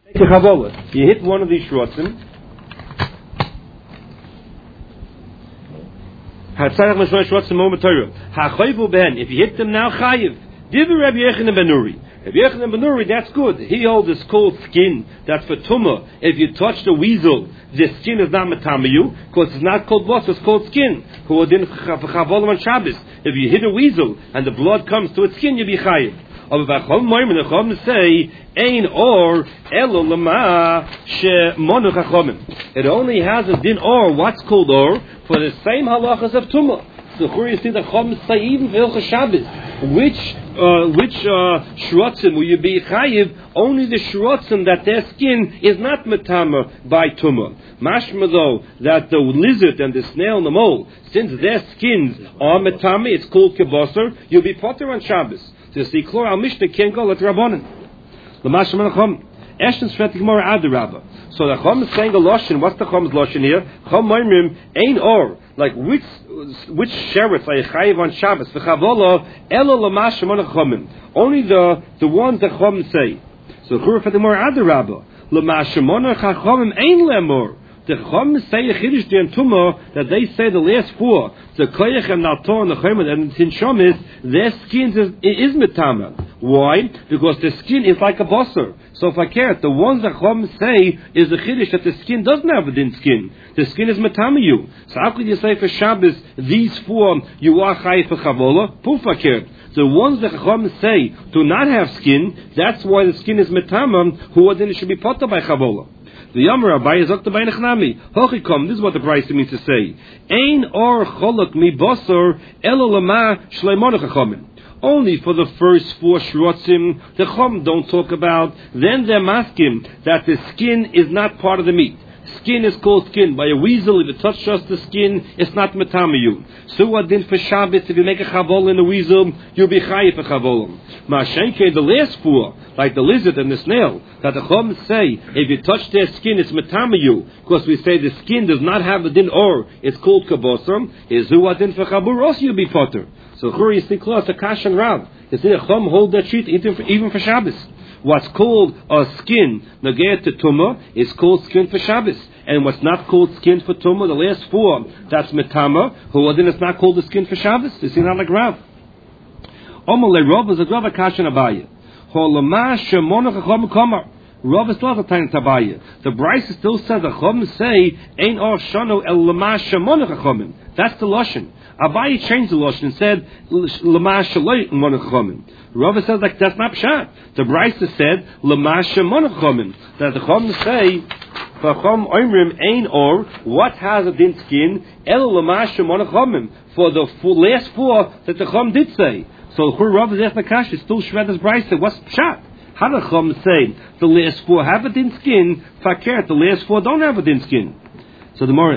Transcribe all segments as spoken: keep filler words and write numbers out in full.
You hit one of these shrotzim. If you hit them now, chayiv. Divi Rabbi Yochanan ben Nuri. Rabbi Yochanan ben Nuri, that's good. He holds this cold skin. That's for tumah. If you touch the weasel, the skin is not metamayu because it's not cold blood, it's cold skin. On Shabbos. If you hit a weasel and the blood comes to its skin, you be chayiv. Say ein or elo lama shemonu chachamim. It only has a din or. What's called or? For the same halachas of tumah. So here you see the chacham say even for Shabbos. Which uh, which uh, shrotzim will you be chayiv? Only the shrotzim that their skin is not metama by tumah. Mashma though that the lizard and the snail and the mole, since their skins are metama, it's called kibosar. You'll be potter on Shabbos. To see Klor al Mishnah can't go at Rabbanan. The Mashma Chacham Eshton Shvetik Mor Ad Rabba. So the Chacham is saying a lashon. What's the Chacham's lashon here? Chacham Moimrim ein or, like which which sheretz are chayiv on Shabbos? The Chavola Elo Lamashma Chachamim. Only the the ones that Chacham say. So Chur Shvetik Mor Ad Rabba. Lamashma Chachamim ein lemor. The Chacham say a chiddush in Tumah that they say the last four, the koyach and nator and the chayim and the tinshomis, their skin is, is metama. Why? Because the skin is like a bosser. So if I care, the ones that Chacham say is a chiddush that the skin doesn't have a din skin. The skin is metama you. So how could you say for Shabbos these four you are chayiv for chavola? Pufakir. The ones that Chacham say do not have skin, that's why the skin is metama. Who then it should be potter by chavola. The Yamar Abai is up to Beinachnami. Hochikom, this is what the price means to say. Ein or cholok mi bosor elo lama shleimonach chachamim. Only for the first four shrotzim, the chum don't talk about. Then they're masking that the skin is not part of the meat. Skin is called skin. By a weasel, if it touches just the skin, it's not metamayu. So what then for Shabbos, if you make a chavol in a weasel, you'll be chayiv for chavolim. Ma'ashenke, the last four, like the lizard and the snail, that the chum say, if you touch their skin, it's metamayu, because we say the skin does not have a din or, it's called kabosam, is who what then for chabur, also you'll be potter. So here you see close to Kash and Rav. You see the chum hold that sheet even for Shabbos. What's called a skin, Nagayat to Tumah, is called skin for Shabbos. And what's not called skin for Tumah, the last four, that's Metama, who then it's not called the skin for Shabbos. You see that like Rav. Omale Rav is a Rav Akash and Abaya. Holama Shemonach Chacham Kamar. Rav is not a tiny Tabaya. The Bryce still says, the Chacham say, Ein or Shano El Lama Shemonach Chachamim. That's the Lashon. Abayi changed the Lashon and said, Lama Shaloi Monach Chachamim. Rav says like that's not pshat. The Brisa said Lamasha Monachomim that the Chum say Chacham Oimrim Ein Or what has a din skin El Lamasha Monachomim for the full, last four that the Chum did say. So Rav is asking Nakash is still Shveda's Brisa. What's pshat? How the Chum say the last four have a din skin? Fakir the last four don't have a din skin. So the more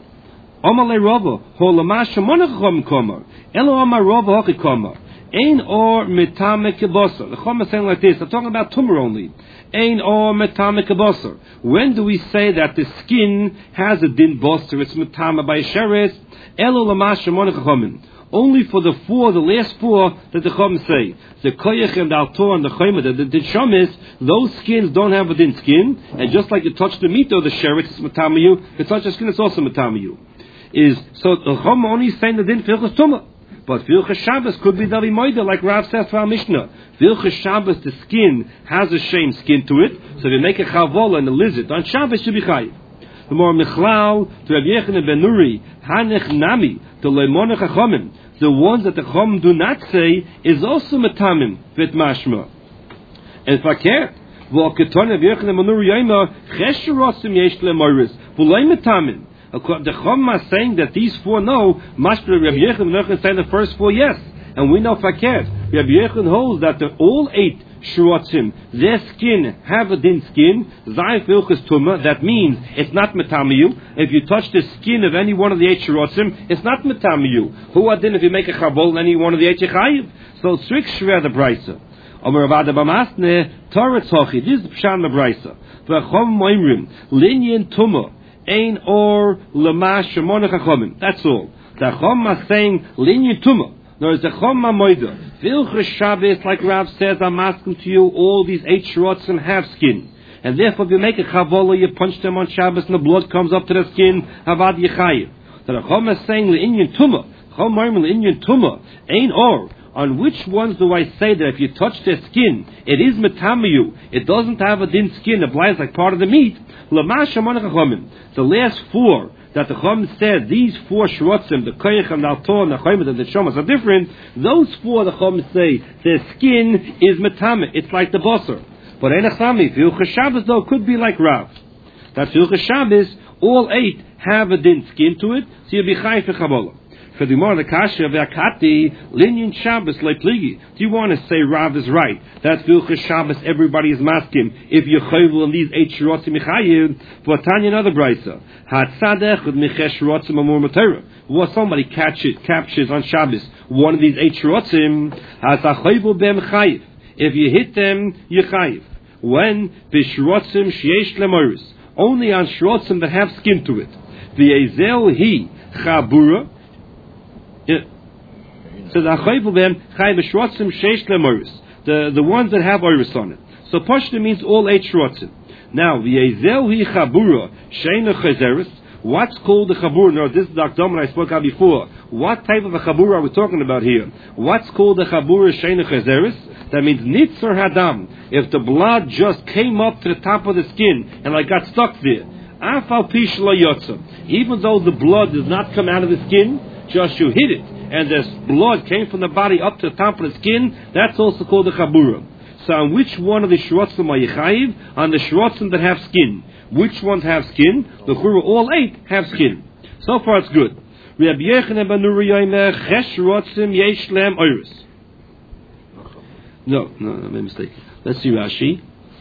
Omale Rava Ho Lamasha Monachom Komer Elo Amar Rava Hoki Komer. Ein or metame kibosar. The Chum is saying like this. I'm talking about tumor only. Ein or metame kibosar. When do we say that the skin has a din bosar? It's metame by sheres. Elo lamash shemona chachamim. Only for the four, the last four that the Chum say. The koyach and the altor and the chayma, the din shamis, those skins don't have a din skin. And just like you touch the meat or the sheres, it's metame you. You touch the skin, it's also metame you. Is so the Chum only saying the din filchus tumah. But Vilchas Shabbos could be Davi Moida, like Rav says for our Mishnah. Vilchas Shabbos, the skin has a shame skin to it, so if you make a chavola and a lizard, on Shabbos should be chayiv. The more Michlal, to Rav Yochanan ben Nuri, Hanech Nami, to Leimonach Chachamim, the ones that the Chacham do not say, is also Matamim, Vit Mashma. And Fakir, V'al Keton Rav Yochanan ben Nuri Yoima, Chesherosim Yesh Lemoiris, V'lei Matamim. The Chacham is saying that these four know, Mashma Rabbi Yochanan is saying the first four yes, and we know Fakir. Rabbi Yochanan holds that the all eight shrotzim, their skin have a din skin, Zayif Vilchus Tumah, that means it's not metamiyu. If you touch the skin of any one of the eight shrotzim, it's not metamiyu. Who are then if you make a chabol in any one of the eight chayiv? So it's strict shver the brisa. Omer Ravada Bamasne, Toretz Hochi, this is Pshan the brisa. V'chom Moimrim, Linyan Tumah, Ein or lamash shemona chachamim. That's all. The Chum is saying linyan tumah. There is the Chum moida. Vilchas Shabbos, like Rav says, I'm asking to you, all these eight shrotzim have skin. and therefore if you make a chavola, you punch them on Shabbos, and the blood comes up to the skin, havad yechayiv. So the Chum is saying le'inyan tumah, Chum marmel le'inyan tumah, ein or. On which ones do I say that if you touch their skin, it is metamayu, it doesn't have a din skin, it lies like part of the meat? The last four that the Chum said, these four shrotzim, the koyach and the altor and the chaymet and the shomas are different, those four the Chum say, their skin is metame, it's like the bosser. But enachami, Hilchas Shabbos though, could be like Rav. That's Hilchas Shabbos, all eight have a din skin to it, so you'll be chayv for chabolah. For the more the kasha v'akati linyan Shabbos lepligi. Do you want to say Rav is right? That's Hilchas Shabbos. Everybody is masking. If you're chayvul in these eight shrotzim michayiv, but Tanya another brayso. Hatzadech with michesh shrotzim amur matera. Well, somebody catches captures on Shabbos one of these eight shrotzim. Has a chayvul b'em chayiv. If you hit them, you chayiv. When b'shrotzim sheyesh lemoris, only on shrotzim that have skin to it. V'yezel hi chabura. Yeah. So the achayvul ben chayv shrotzim sheish lemoris, the the ones that have oris on it. So pashta means all eight shrotzim. Now the yezel hi chabura sheina chazeres. What's called the chabura? No, this is the akdam I spoke about before. What type of a chabura are we talking about here? What's called the chabura sheina chazeres? That means nitzur hadam. If the blood just came up to the top of the skin and like got stuck there, afal pish la yotza. Even though the blood does not come out of the skin, just you hit it, and this blood came from the body up to the top of the skin, that's also called the chabura. So on which one of the shrotzim are yechayiv? On the shrotzim that have skin. Which ones have skin? The chura, all eight have skin. So far it's good. Rabbi Yochanan ben Nuri yomer ches shrotzim yesh lehem oris. No, no, I made a mistake. Let's see Rashi.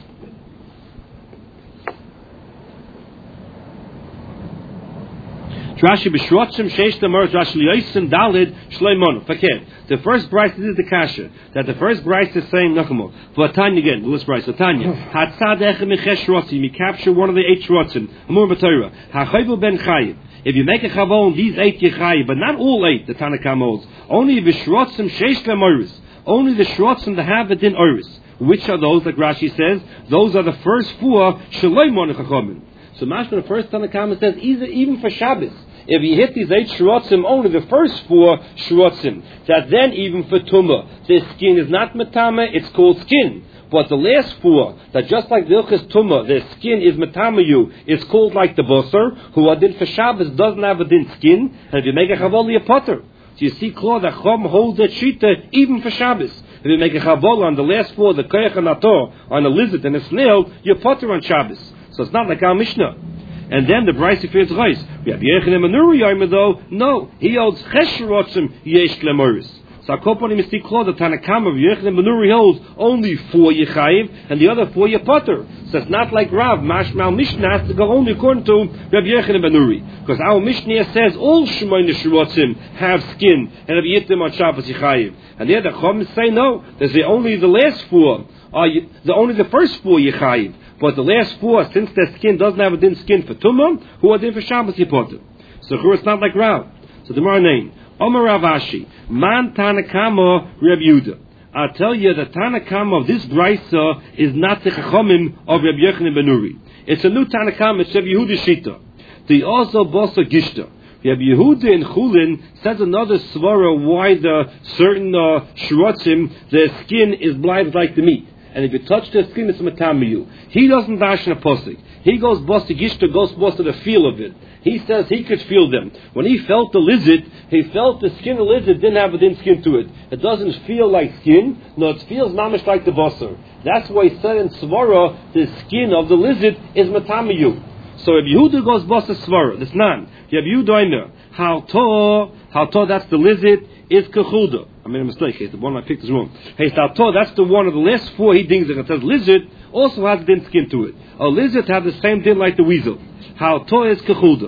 Rashi b'shrotzim sheish lemoros Rashi liyosim dalid shleimonu. Fakir. The first brayse is the kasha that the first brayse is saying nachamo. For Tanya again, Lewis brayse. Tanya hatzad echem michesh shrotzim. You capture one of the eight shrotzim. Amur b'Torah. Hachayvul ben chayiv. If you make a chavon, these eight yechayiv, but not all eight. The Tanakh holds only b'shrotzim sheish lemoros. Only the shrotzim that have it in oris. Which are those? Like Rashi says, those are the first four shleimonu chachamim. So Mashma, the first Tanakh says, even for Shabbos, if you hit these eight shrotzim, only the first four shrotzim, that then even for Tumah, the skin is not metama, it's called skin. But the last four, that just like the Ilchas Tumah, the skin is metamayu, it's called like the Bosser, who are din for Shabbos, doesn't have a din skin, and if you make a chavol, a potter. So you see, Claude, that Chum holds that shita even for Shabbos. If you make a chavol on the last four, the koyach and ator, on a lizard and a snail, you're potter on Shabbos. So it's not like our Mishnah. And then the Brayse feels rice. Rabbi Yochanan ben Nuri yomer though, no, he holds ches shrotzim yesh lemoris. So I call upon him to see Claude, the Tanakam of Yochanan ben Nuri holds only four yechayiv, and the other four yepotter. So it's not like Rav. Mashmal Mishnah has to go only according to Rabbi Yochanan ben Nuri, because our Mishnah says all shemayne shrotzim have skin, and if you hit them on Shabbos yechayiv. And the other Chum say no. They say only the last four are the only the first four yechayiv. But the last four, since their skin doesn't have a din skin for Tumah, who are din for Shabbos Yipotim. So it's not like Rav. So the more name. Omer Rav Ashi. Man Tanakama Reb Yehuda. I'll tell you the Tanakama of this Braysa is not the Chachamim of Reb Yochanan ben Nuri. It's a new Tanakama, it's Reb Yehuda Shita. The also Bosa Gishta. Reb Yehuda in Chulin says another svara why the certain uh, shrotzim, their skin is blind like the meat. And if you touch the skin, it's metamayu. He doesn't dash in a posik. He goes boss to gishta, goes boss to the feel of it. He says he could feel them. When he felt the lizard, he felt the skin of the lizard didn't have a thin skin to it. It doesn't feel like skin, no, it feels mamish like the bosser. That's why he said in Svara, the skin of the lizard is metamayu. So if Yehuda goes boss to Svara, that's none. You have Yehuda, how to, how to, that's the lizard, is kechuda. I made a mistake. The one I picked is wrong. Hey, Salto, that's the one of the last four he dings that it says lizard also has din skin to it. A lizard has the same din like the weasel. How to is kechuda.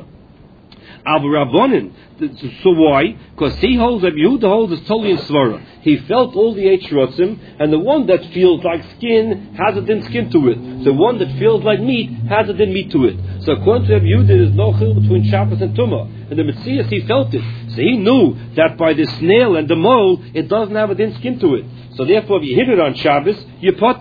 Abu Rabbonin. So why? Because he holds that Yehuda holds is totally in svara. He felt all the eight shrotzim, and the one that feels like skin has a din skin to it. The one that feels like meat has a din meat to it. So according to Yehuda, there is no chil between Shabbos and Tumah. And the Metzias, he felt it. So he knew that by the snail and the mole, it doesn't have a din skin to it. So therefore, if you hit it on Shabbos, you potter.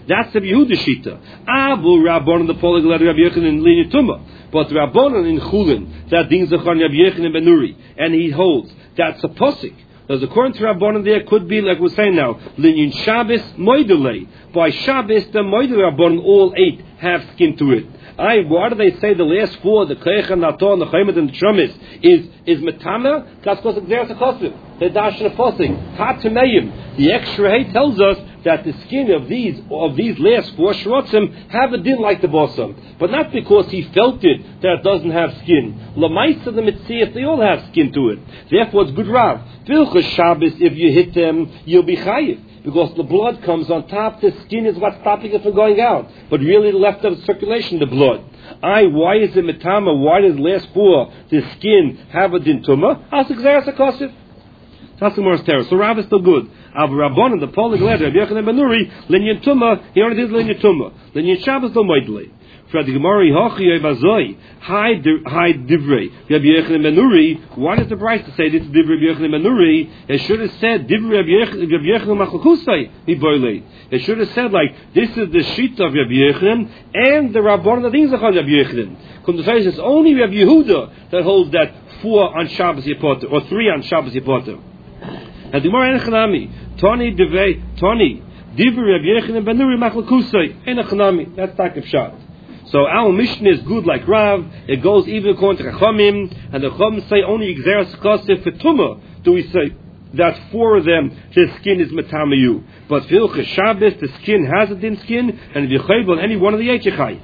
That's the Yehuda Shita. Abu Rabbanon the Polig Rabbi Yochanan Linyan Tumah. But Rabbanon in Chulin, that Din Zachon Rabbi Yochanan Ben Nuri, and he holds that's a posik. Because according to Rabbanon there could be, like we're saying now, Linyan Shabbos Moidele. By Shabbos, the Moidele Rabbanon, all eight have skin to it. I, why do they say the last four, the Kleicha, Nator, the Chaymet, and the Shumis, is, is Metama? That's because it's there as a costume. They're dashing a posing. Tatumeyim. The extra hay tells us that the skin of these, of these last four Shrotzim have a din like the Bossam. But not because he felt it, that it doesn't have skin. Lamaisa the Mitzias, they all have skin to it. Therefore it's good Rav. Vilchas Shabbos, if you hit them, you'll be chayiv. Because the blood comes on top, the skin is what's stopping it from going out. But really the left of circulation, the blood. I, why is it metama? Why does last four, the skin, have a din tumah? As exeras a kosif. That's the more terror. So Rav is still good. Av Rabbanon, the Polig letter, Rabbi Yochanan Ben Nuri, Linyan tumah, he already did Linyan tumah. Linyan Shabbos no moidlei. For the Gemara, Hochi Yevazoi, Hi Divrei, Rabbi Yochanan Ben Nuri. Why does the Bryce say this is Divrei Rabbi Yochanan Ben Nuri? It should have said Divrei Rabbi Yochanan Machlokosai Iboilei. It should have said like this is the sheet of Rabbi Yochanan and the Rabbanon that is Rabbi Yochanan. Come to say it's only Rabbi Yehuda that holds that four on Shabbos Yipoter or three on Shabbos Yipoter. And the Gemara Enechanami, Tony Divrei Tony Divrei Rabbi Yochanan Ben Nuri Machlokosai Enechanami. That's Takif Shot. So our Mishnah is good like Rav. It goes even according to Chachamim, and the Chachamim say only Xeras Kosef for Tumah do we say that four of them the skin is metamayu. But Vilchas Shabbos the skin has a din skin, and if you chayv on any one of the eight you chayv.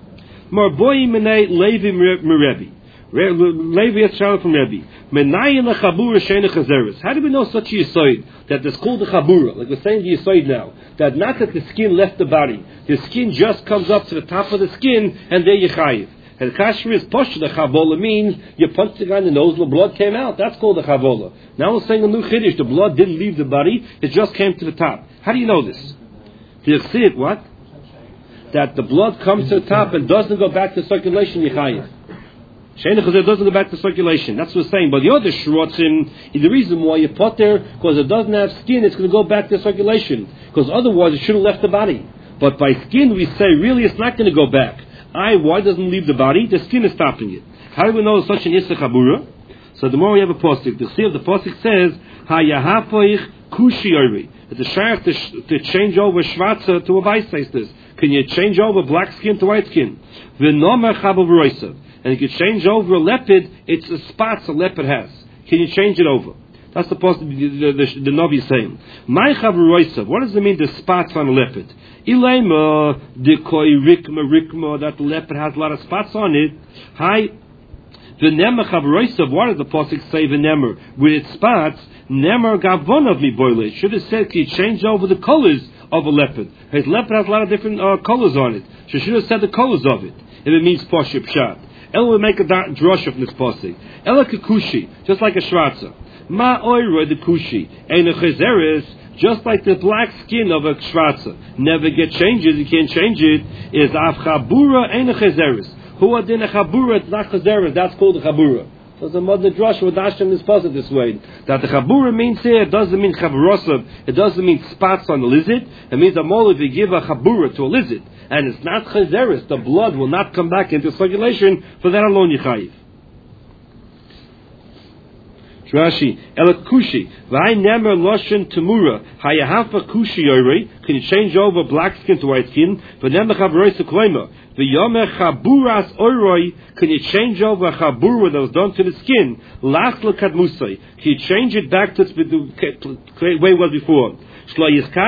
Marboy Menei Levi Merebi. Levi Yitzchak from Rebbe. Menayin lechabura sheina chazeres. How do we know such a yisoid that it's called the chabura? Like we're saying the yisoid now, that not that the skin left the body, the skin just comes up to the top of the skin and there you chayiv. And kashmir is posh. The chavola means you punched the guy in the nose, the blood came out. That's called the chavola. Now we're saying a new chiddush. The blood didn't leave the body; it just came to the top. How do you know this? Do you see it? What? That the blood comes to the top and doesn't go back to circulation. You chayiv. Sheina Chazer doesn't go back to circulation. That's what we're saying. But the other shrotzim, the reason why you put there, because it doesn't have skin, it's going to go back to circulation. Because otherwise it should have left the body. But by skin we say, really it's not going to go back. I, why doesn't it leave the body? The skin is stopping it. How do we know it's such an Yisra Chabura? So the more we have a postic, the see of the postic says, Hayahapoich Kushi Ori. It's a shayach to, to change over Shvatza to a Weisseister. Can you change over black skin to white skin? V'nomer Chabav Roisav. And you can change over a leopard, it's the spots a leopard has. Can you change it over? That's supposed to be the, the, the, the Navi saying. My Chavroisa, what does it mean, the spots on a leopard? Ilema, dekoi rikma rikma, that the leopard has a lot of spots on it. Hi, v'nemer Chavroisa, what does the Pasuk say, v'nemer? With its spots, nemer gavon of me boile. Should have said, can you change over the colors of a leopard? His leopard has a lot of different uh, colors on it. So should have said the colors of it. If it means Poship Shat. El will make a drosha from this posik. Ela kushi, just like a shratza. Ma oira the kushi, ein a chezeres, just like the black skin of a shratza. Never get changes, you can't change it. Is af chabura ein a chezeres. Who are din a chabura? It's not chezeres. That's called a chabura. So the mother drosha would dash this posik this way. That the chabura means here, it doesn't mean chavrosav. It doesn't mean spots on the lizard. It means that more if you give a chabura to a lizard. And it's not chazeres, the blood will not come back into circulation, for that alone you chayiv. Rashi, Elakushi, V'hai nemer loshen temura, hayahafa kushi yorei, can you change over black skin to white skin? V'nemer chavroi seklema, v'yomer chaburas oroi, can you change over a chabura that was done to the skin? Lach lekadmusai, can you change it back to the way it was before? That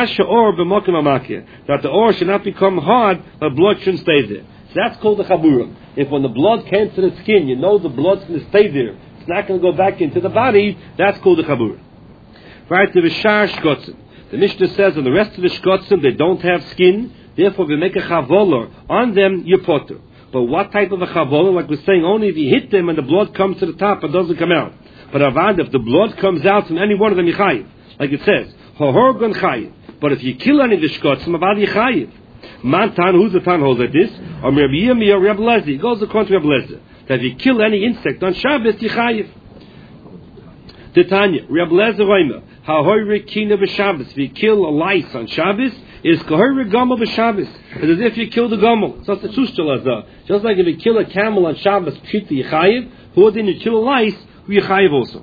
the ore should not become hard, but blood shouldn't stay there. So that's called the chabura. If when the blood came to the skin, you know the blood's going to stay there, it's not going to go back into the body, that's called the chabura. Right, the Vishar Shkotzim. The Mishnah says, and the rest of the Shkotzim, they don't have skin, therefore we make a chavola on them, you potter. But what type of a chavola? Like we're saying, only if you hit them and the blood comes to the top, it doesn't come out. But avad, if the blood comes out from any one of them, you chayiv. Like it says, Hohorgon chayiv. But if you kill any of the shkotzim, avad you chayiv. Man tan, who's the tan holds like this? Or Rabbi Yirmiyah or Rabbi Lezer. He goes according to Rabbi Lezer. That if you kill any insect on Shabbos, you chayiv. The Tanya, Rabbi Lezer Reimer, Hahoyre kina b'Shabbos. If you kill a lice on Shabbos, is kohir gamel b'Shabbos. It's as if you kill the gamel. It's not the tushtel azah. Just like if you kill a camel on Shabbos, pshita yichayiv. Who then you kill a lice, who yichayiv also.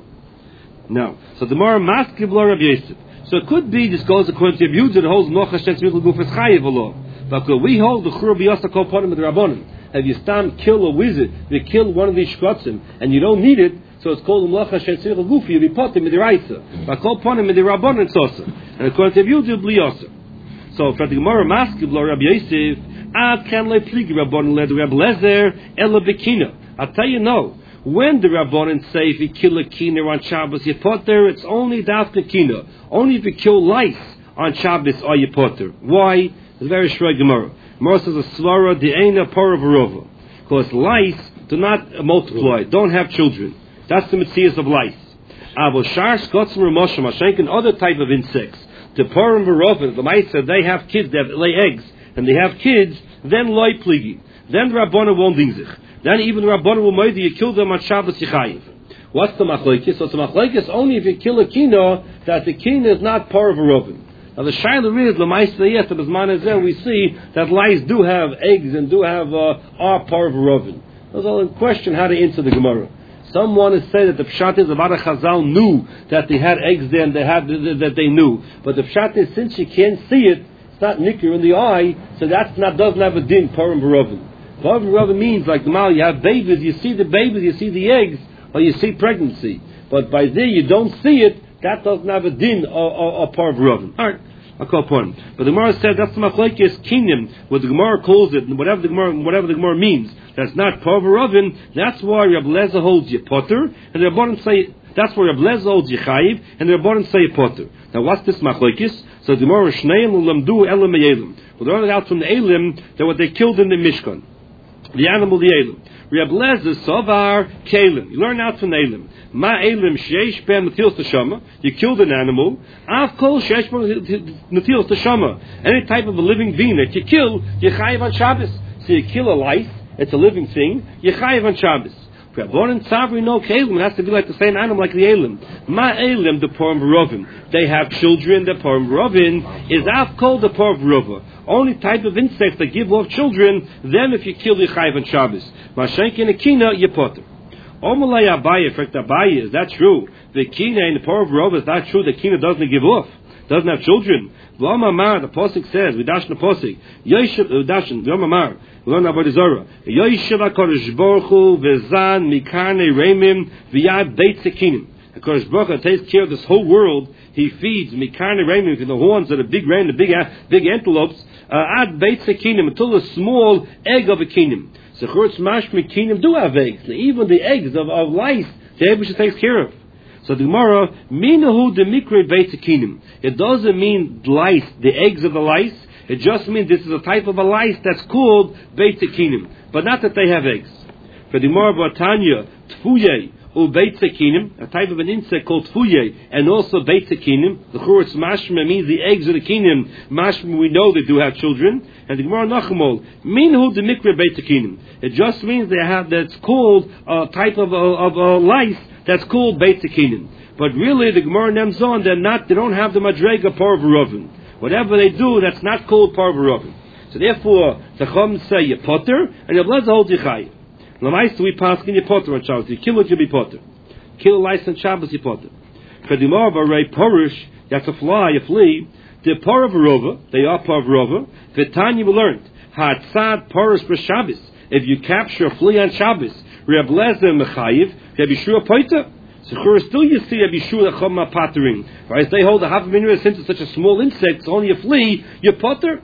Now, so the more maskiv lo Rabbi Yosef. So it could be this goes according to Yehuda that holds nocha shen tzmichel gufas chayiv Allah. But we hold the chur b'yasa kol ponim with the rabbanim. If you stand kill a wizard, you kill one of these shkotzim, and you don't need it, so it's called nocha shen tzmichel gufi. You be potim with the raisa. But kol ponim with the rabbanim it's also. And according to Yehuda b'yasa. So for the Gemara maskiv lo Rabbi Yosef, ad kan le pligi rabbanim led Rabbi Lezer ela bekina. I'll tell you no. When the Rabbanan say if you kill a kina on Shabbos, you put there, it's only dafka kina. Only if you kill lice on Shabbos are you put there. Why? It's very short Gemara. Gemara says a svara de'ena paravarova. Because lice do not multiply, don't have children. That's the mitzvahs of lice. Avo shar skotzim ramosha mashenkin, other type of insects. The paravarova, the mice said they have kids, they have, lay eggs, and they have kids, then loy pligi. Then the Rabbanan won't dingzich. Then even the Rabbanan will murder you, kill them on Shabbos Yichayiv. What's the machlokes? So it's the machlokes only if you kill a kino, that the kino is not par of a rovin. Now the shayla is, l'maisayet, the Bisman Ezer, we see that lice do have eggs and do have, uh, are par of a rovin. There's all in question how to answer the Gemara. Some want to say that the pshat is about a chazal knew that they had eggs there and they had, that they knew. But the pshat is, since you can't see it, it's not nicker in the eye, so that's not, doesn't have a din, par of a rovin. Par rather means like the mal, you have babies, you see the babies, you see the eggs, or you see pregnancy. But by there you don't see it, that doesn't have a din or, or, or par ravin. Alright, I'll call upon. But the Gemara said that's the machlokes kingdom, what the Gemara calls it, and whatever the Gemara, whatever the Gemara means, that's not par ravin. That's why Rabbi Lezer holds you potter, and the Rabbanan say that's why Rabbi Lezer holds you chayiv, and the Rabbanan say potter. Now what's this machlokes? So the Gemara shneim ulamdu elam elim. Well, they learned out from the elim that what they killed in the Mishkan. The animal, the elim. Rabbi Lezer savar kelim. You learn out from the elim. Ma elim sheish ben netilas teshama. You killed an animal. Av kol sheish ben netilas teshama. Any type of a living being that you kill, you chayiv on Shabbos. So you kill a lice, it's a living thing, you chayiv on Shabbos. Rabbanan Tzavri no kelim. It has to be like the same animal, like the elim. Ma elim the porum rovin. They have children. The porum rovin is av kol the porum rova. Only type of insects that give off children. Them if you kill the chayiv on Shabbos. Mashenkin a kina you potter. Omalay Abaye, in fact Abaye, is that true? The kina in the porum rova is that true? The kina doesn't give off. Doesn't have children. V'omamar, the posik says, we dash the posik. Yoshev, we dash the v'omamar. We learn about the Zorah. Yoshev HaKadosh Baruch Hu v'zan mikarne reimim v'yad beit sekinim. HaKadosh Baruch Hu takes care of this whole world. He feeds mikarne reimim, the horns of the big rain, the big big antelopes. Ad beit sekinim, until the small egg of a kinim. So church mashmi kinim do have eggs. Even the eggs of, of lice, the Eibusha takes care of. So the Gemara, minahu de mikre beit sekinim. It doesn't mean lice, the eggs of the lice. It just means this is a type of a lice that's called beit sekinim, but not that they have eggs. For the Gemara Batanya, tfuye u beit sekinim, a type of an insect called tfuye, and also beit sekinim. The church mashma means the eggs of the kinim. Mashma we know they do have children. And the Gemara Nachamol, minahu de mikre beit sekinim. It just means they have that's called a type of a, of a lice. That's called Beit Sekinim. But really, the Gemara names on, they're not, they don't have the Madrega Parvarovin. Whatever they do, that's not called Parvarovin. So therefore, the Chum say you potter, and your blood holds you chay. Lamais we pass in your potter on Shabbos. You kill it, you be potter. Kill a lice on Shabbos, you potter. Kedimar Ray Porish, you have to fly, you flee. The Parvarova, they are Parvarova. The Tanya we learned, Hatzad Porish Shabbos. If you capture a flea on Shabbos, Reb Lezer Mechayiv, Rabbi Shua Poita. So still you see Rabbi Shua Chama Pattering. Right? They hold a half a minute since it's such a small insect, it's only a flea, you potter.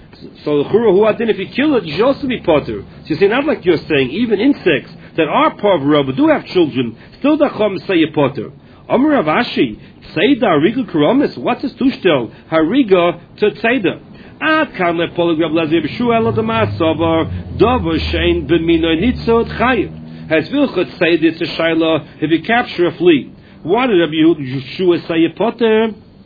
So the Chura who then if you kill it, you should also be potter. So you see, not like you're saying, even insects that are parvarov but do have children, still the Chum say you potter. Amar Rav Ashi, Tzeda Hariga Karamis, what's this tushtel? Hariga to Tzeda. Ad kan le polig Reb Lezer B'Shua ela d'masavar davar shein b'minoy nitzot chayiv. Has Vilchot say it's a shayla if you capture a flea? Why did Rabbi Yeshua say a potter?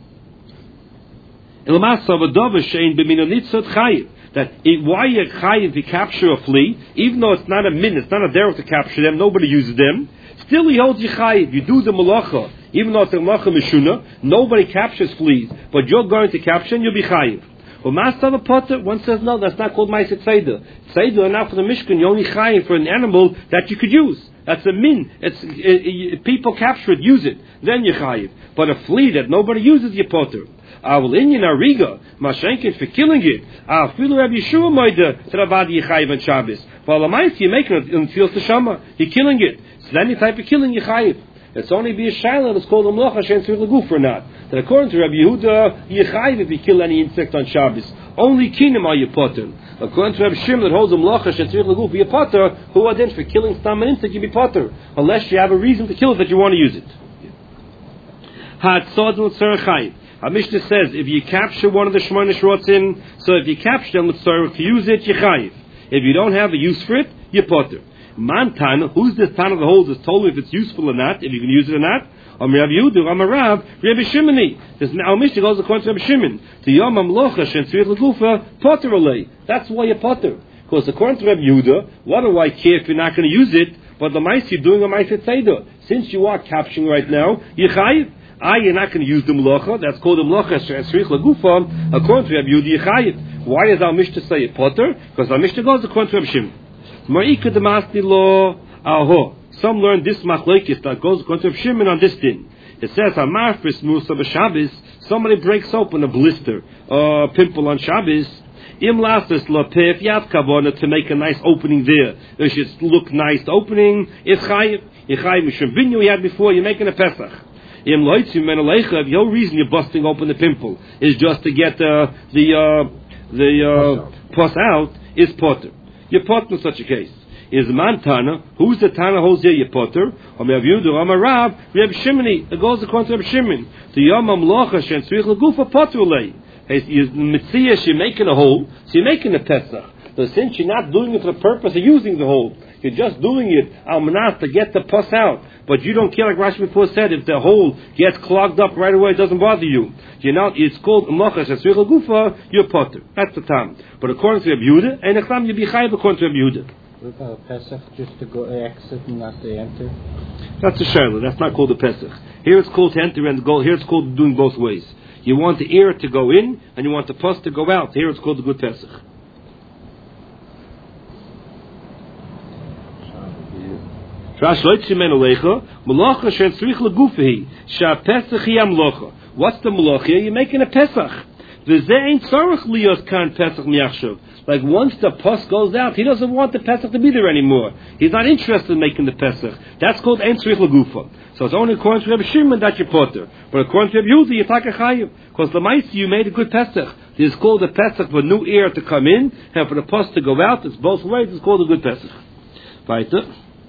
Ela masavar davar shein b'minoy nitzot chayiv. That it, why you chayiv if you capture a flea, even though it's not a min, it's not a derech to capture them, nobody uses them. Still he holds you chayiv. You do the malacha, even though it's a malacha mishuna. Nobody captures fleas, but you're going to capture and you'll be chayiv. Well, Master Potter, one says no, that's not called Ma'aseh Tzeidah. Tzeidah, now for the Mishkan, you only chayiv for an animal that you could use. That's a min. It's it, it, people capture it, use it, then you chayiv. But a flea that nobody uses, you Potter. I will in Ariga, Mashenkin for killing it. I'll feel Rabbi Yeshua Moida to Rabbi Yechayiv and Shabbos. For the mice, you're making it in Tfilas Teshama. You're killing it. So any type of killing, Yechayiv. It's only be a shaila that's called a mlocha shen tzrich leguf or not. That according to Rabbi Yehuda, Yechayiv if you kill any insect on Shabbos. Only kinim are you potter. According to Rabbi Shimon that holds a mlocha shen tzrich leguf, be a potter. Who are then for killing stam an insect, you be potter. Unless you have a reason to kill it that you want to use it. Hatzod l'tzarech. Our Mishnah says, if you capture one of the Shemona Shrotzin, so if you capture them with Tzarech to use it, you chayiv. If you don't have a use for it, you potter. Man Tana, who's this Tana that holds is told if it's useful or not, if you can use it or not? Am Rav Yehuda, Am Rav, Rabbi Shimoni. Our Mishnah goes according to Rabbi Shimon. To Yom Amlocha Shen Tzrich L'Gufa, potter alei. That's why you potter. Because according to Rabbi Yehuda, what do I care if you're not going to use it? But the mice you're doing a Ma'aseh Tzeidah. Since you are capturing right now, you chayiv. Ah, you're not going to use the mlocha. That's called the mlocha tzrich legufa. According to Rabbi Yehuda, Yechayiv. Why does our Mishnah say a potter? Because our Mishnah goes according to Rabbi Shimon. Ma'ika demasni lo aho. Some learn this machlokes that goes according to Rabbi Shimon on this din. It says Hamarfis Musa b'Shabbos. Somebody breaks open a blister, a pimple on Shabbos. Im lastes lapeh. If you have kavana to make a nice opening there, it should look nice. Opening is chayiv. Yechayiv mishum binyu we had before. You're making a pesach. If your reason you're busting open the pimple is just to get uh, the uh, the uh, pus out, is potter. You're potter in such a case. Is man Tana? Who's the Tana holds here? You're potter. Or Rav Yehuda, or Rav, Rav Shimoni. It goes according to Rav Shimon. The Yom Amlocha Shen Tzrich L'Gufa potter lei. You're Mitzias, you're making a hole, so you're making a pesach. So since you're not doing it for the purpose of using the hole, you're just doing it al manas to get the pus out. But you don't care, like Rashi before said, if the hole gets clogged up right away, it doesn't bother you. You know, it's called mlocha shetzrich legufa, you're potter. That's the time. But according to Rabbi Yehuda, and the time you be chayiv according to Rabbi Yehuda. What about a Pesach, just to go exit and not to enter? That's a shayla. That's not called a Pesach. Here it's called to enter and go. Here it's called doing both ways. You want the ear to go in, and you want the pus to go out. Here it's called the good Pesach. What's the malacha? You're making a pesach. Like once the pus goes out, he doesn't want the pesach to be there anymore. He's not interested in making the pesach. That's called ein tzrich legufa. So it's only according to Rabbi Shimon that you're potter. But according to Rabbi Yehuda, you take a chayiv. Because the mice you made a good pesach. It's called a pesach for new air to come in and for the pus to go out. It's both ways. It's called a good pesach. Weiter.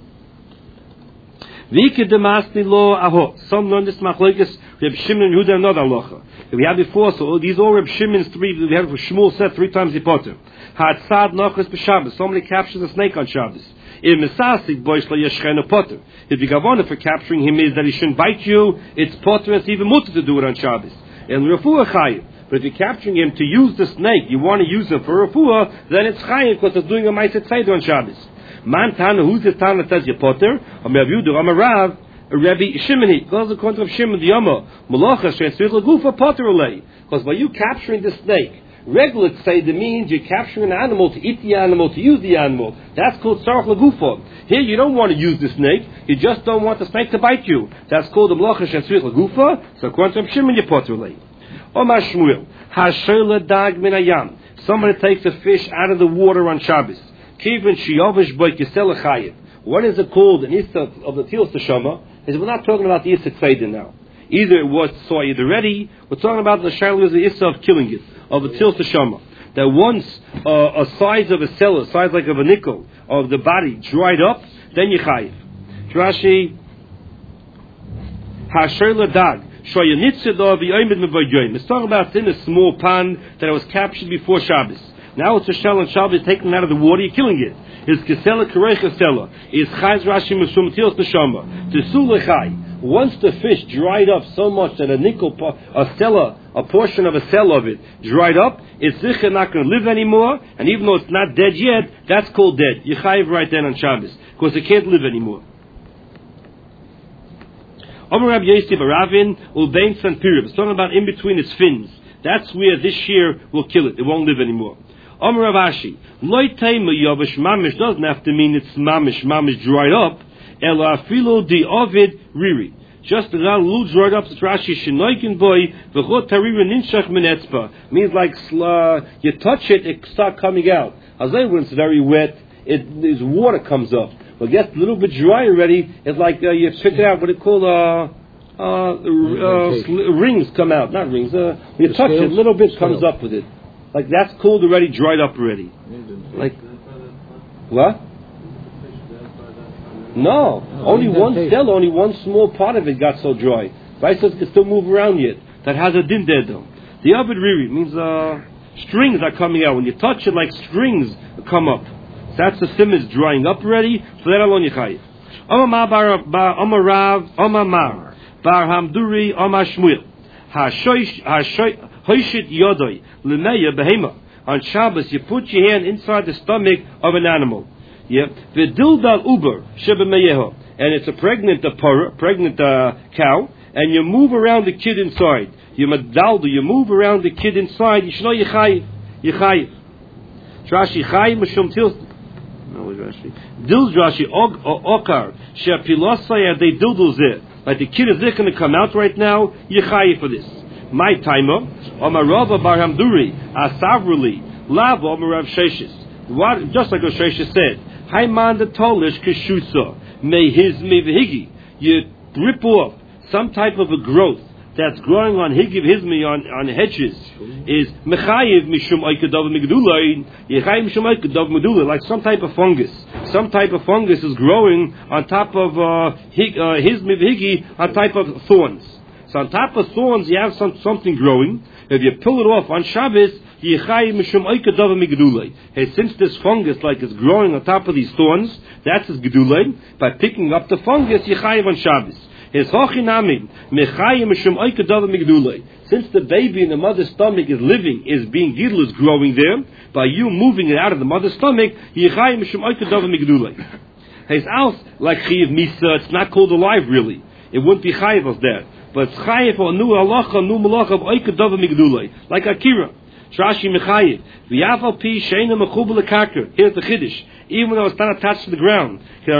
Some learn this machlokes. Reb Shimon and Yehuda another halacha. We had before, so these all Reb Shimon's three. We had for Shmuel said three times he potter. Had sad nachas b'Shabbos. Somebody captures a snake on Shabbos. In Mesasik boish la yeshchena potter. If the gavana for capturing him is that he shouldn't bite you, it's potter. It's even mutter to do it on Shabbos. And refuah chayiv. But if you're capturing him to use the snake, you want to use him for refuah, then it's chayiv because it's doing a ma'aseh tzeidah on Shabbos. Man Tana, who's this Tana that says you're potter? Or Rav Yehuda, or Rav, Rabbi Shimoni. Goes according to Rav Shimon, the Yama. Malacha, Shen Tzrich L'Gufa, potter alei. Because by you capturing the snake, regular tzeidah means you're capturing an animal to eat the animal, to use the animal. That's called Tzarech L'Gufa. Here you don't want to use the snake, you just don't want the snake to bite you. That's called the Malacha, Shen Tzrich L'Gufa. So according to Rav Shimon, you're potter alei. Omar Shmuel, Hashola dag min hayam. Somebody takes a fish out of the water on Shabbos. When is it called an Issa of the Tfilas Teshama? Is we're not talking about the Issa Tzeidah now. Either it was saw either ready, we're talking about the Shaila is the Issa of killing it, of the Tfilas Teshama. That once uh, a size of a cellar, size like of a nickel, of the body dried up, then you chayiv. Rashi, Hashola dag. It's talking about in a small pond that was captured before Shabbos. Now it's a shell and Shabbos, taking it out of the water, you're killing it. It's Kesela Kerech Kesela. It's Chayz Rashi Mishum Tfilas Neshama. Tesu Lechai. Once the fish dried up so much that a nickel, a cella, a portion of a cell of it dried up, it's sicher not going to live anymore, and even though it's not dead yet, that's called dead. You chayiv right then on Shabbos, because it can't live anymore. Omer Rabbi Yossi Baravin Ulbein San Pirib. It's talking about in between its fins. that's where this shear will kill it. It won't live anymore. Amar Rav Ashi, loy tayma yavish mamish doesn't have to mean it's mamish, mamish dried up. Ela afilo di ovid riri. Just a little dried up. It's Rashi shenoikin boy v'chot tarira ninshach menetzpa. Means like uh, you touch it, it start coming out. Azay when it's very wet, it there's water comes up. But it gets a little bit dry already. It's like uh, you pick it out. What it called uh, uh, uh, sl- rings come out. Not rings. Uh, you touch it, a little bit comes up with it. Like that's cold already, dried up already. Like what? No, no only one cell, only one small part of it got so dry. Right, so it can still move around yet. That has a din there though. The abed riri means uh, strings are coming out. When you touch it, like strings come up. So that's the sim is drying up already. So that alone yichayev. Omar bar Omar Rav Omar Mar bar Hamduri Omar Shmuel Hashoish Hashoish Hoishit Yodoi L'neya Behema. On Shabbos, you put your hand inside the stomach of an animal. Yeah, v'dildal uber shebemeyeho, and it's a pregnant a para, pregnant uh, cow, and you move around the kid inside. You madaldo, you move around the kid inside. You should know yichayev, yichayev. Rashi chayev mishum til. No, Rashi. Dil Rashi okar she'apilosay they dildul zeh. Like the kid is there going to come out right now. Yichayev for this. My timer, Omarava bar Hamduri, Asavruli, Lava Omarav Sheshis. What? Just like Sheshis said, Haiman the Tolish Kishusa, May his mivhigi. You rip off some type of a growth that's growing on higiv hizmi on, on hedges is mechayiv mishum oikadav migdulay, yechayiv mishum oikadav migdulay, like some type of fungus. Some type of fungus is growing on top of uh, hig, uh, hizmi v'higi on type of thorns. So on top of thorns, you have some something growing. If you pull it off on Shabbos, hey, since this fungus, like, is growing on top of these thorns, that's his gedulay. By picking up the fungus, yichayev on Shabbos. His hochinamim mechayim mishum oikadav migdulay. Since the baby in the mother's stomach is living, is being gidul, is growing there, by you moving it out of the mother's stomach, yichayev mishum oikadav migdulay. His house like chiyav misa, it's not called alive really. It wouldn't be chayiv of that. But it's chayiv or nu halacha, nu malacha of oikadav migdulay, like Akira. Rashi mechayiv v'yafal pi sheina mechubel lekaker. Here's the chiddush. Even though it's not attached to the ground,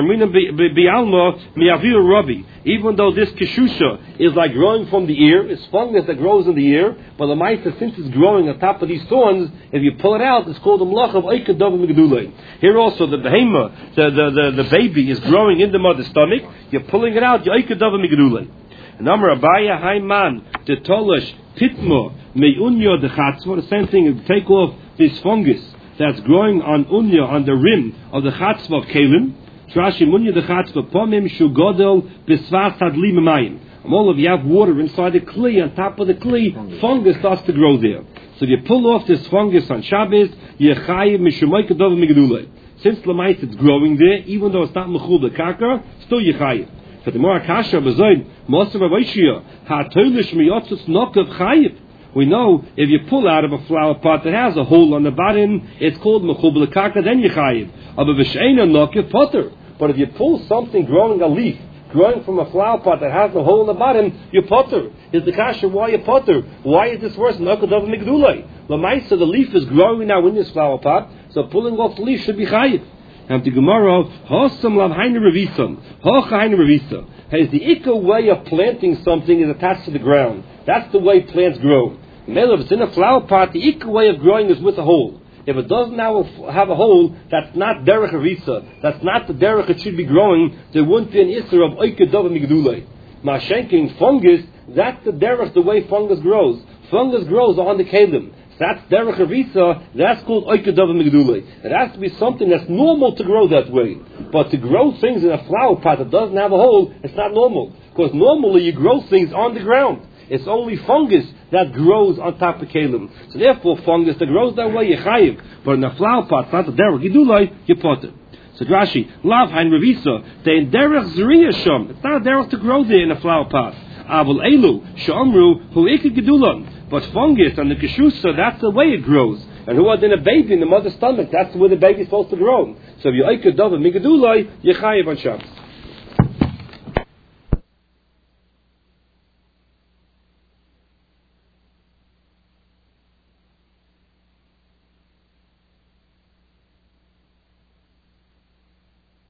even though this kishusha is like growing from the ear, it's fungus that grows in the ear, but the ma'isa, since it's growing on top of these thorns, if you pull it out, it's called the malach of oikadav migdulay. Here also, the behema, the, the, the, the baby is growing in the mother's stomach, you're pulling it out, you're oikadav migdulay. And Amar Abaya Haiman the Tolish Pitmo Meunya the Chatzva, the same thing, take off this fungus that's growing on unya, on the rim of the chatzva of kelim. Trashi munya the chatzva pomim shugodel bisvas hadli memayim. All of you have water inside the kli, on top of the kli, fungus starts to grow there. So if you pull off this fungus on Shabbos, yechayiv mishumoy kadov migdulay. Since lemais it's growing there, even though it's not mechul the karka, still yechayiv. So the more akasha bezoid mosav avayshia hatolish miyotzos nokav chayiv. We know if you pull out of a flower pot that has a hole on the bottom, it's called mechubel karka, then you chayiv. Aber v'sheina nokev potter. But if you pull something growing a leaf, growing from a flower pot that has a hole in the bottom, you potter. Is the kasha why you potter? Why is this worse? Nokadav migdulay. Lamaisa, the leaf is growing now in this flower pot, so pulling off the leaf should be chayiv. And the Gemara, hosam lav hainu revisam, hocha hainu revisa. Has the ikka way of planting something is attached to the ground. That's the way plants grow. If it's in a flower pot, the equal way of growing is with a hole. If it doesn't have a hole, that's not derech harisa. That's not the derech it should be growing. There wouldn't be an isser of oikadav migdulay. Mashenking fungus, that's the derech, the way fungus grows. Fungus grows on the kelim. That's derech harisa. That's called oikadav migdulay. It has to be something that's normal to grow that way. But to grow things in a flower pot that doesn't have a hole, it's not normal. Because normally you grow things on the ground. It's only fungus that grows on top of kelim. So therefore, fungus that grows that way, you chayiv. But in a flower pot, it's not the derech gidulay, you potter. So Rashi, lav hain revisa, the derech zriya sham. It's not a derech to grow there in a flower pot. Avol elu shamru hu ikka gedulan. But fungus and the kishusa, that's the way it grows. And who had in a baby in the mother's stomach, that's where the baby's supposed to grow. So if you ikka dava migdulay, you chayiv on Shabbos.